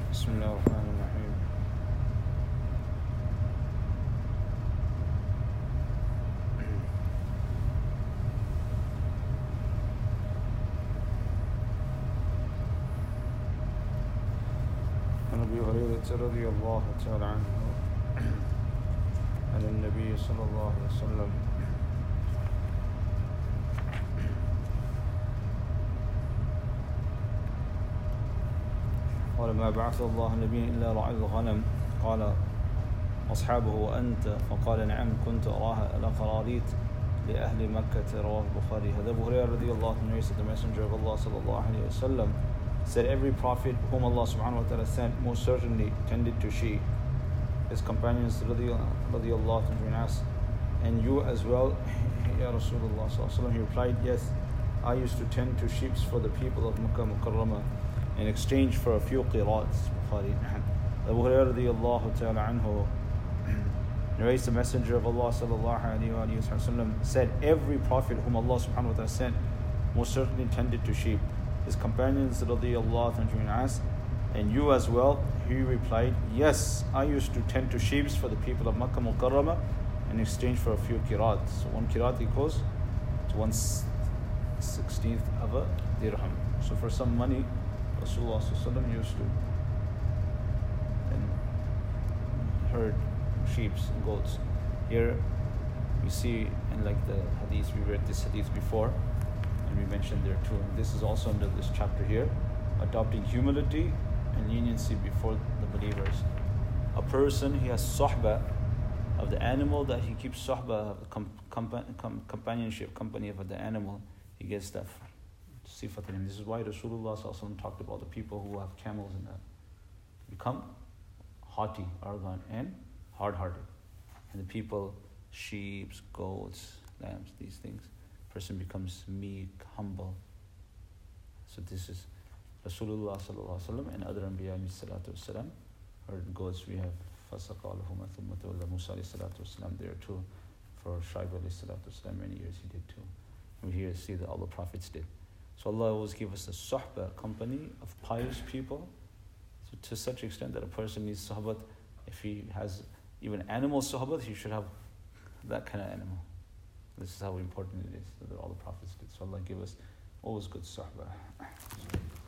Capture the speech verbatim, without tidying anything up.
بسم الله الرحمن الرحيم. عن أبي هريرة رضي الله تعالى عنه عن النبي صلى الله عليه وسلم قال: ما بعث الله نبيا إلا رعى الغنم. قال أصحابه: وأنت؟ فقال: نعم، كنت أراها على قراريط لأهل مكة. رواه البخاري. هذا Abu Hurairah radiallahu anhu said, the Messenger of Allah sallallahu alayhi wa sallam said, every prophet whom Allah subhanahu wa ta'ala sent most certainly tended to sheep. His companions radiallahu anhu asked, and you as well, Ya Rasulullah sallallahu alayhi wa sallam? He replied, yes, I used to tend to sheep for the people of Makkah Mukarramah in exchange for a few qirats. Bukhari. Abu Hurairah radiallahu ta'ala anhu narrates, the Messenger of Allah sallallahu alayhi wa sallam said, every prophet whom Allah subhanahu wa ta'ala sent most certainly tended to sheep. His companions radiallahu anhu asked, and you as well? He replied, yes, I used to tend to sheep for the people of Makkah Mukarramah in exchange for a few qirats. So one qirat equals to one sixteenth of a dirham. So for some money, Rasulullah sallallahu alayhi wa sallam used to and herd sheep and goats. Here we see, and like the hadith, we read this hadith before and we mentioned there too, and this is also under this chapter here, adopting humility and leniency before the believers. A person, he has sohbah of the animal that he keeps, sohbah of the com- com- com- companionship, company of the animal, he gets that sifat in him. This is why Rasulullah sallallahu alaihi wasallam talked about the people who have camels in that become haughty, arrogant, and hard-hearted. And the people, sheep, goats, lambs, these things, person becomes meek, humble. So this is Rasulullah sallallahu alaihi wasallam and other Anbiya alayhi salatu wasalam. Or goats, we have Fasaqa lahuma thumma tawalla Musa alayhi salatu wasalam there too. For Shu'aib alayhi salatu wasalam, many years he did too. And we here see that all the prophets did. So Allah always give us a sohbah, company of pious people. So to such extent that a person needs sohbah, if he has even animal sohbah, he should have that kind of animal. This is how important it is that all the prophets did. So Allah give us always good sohbah.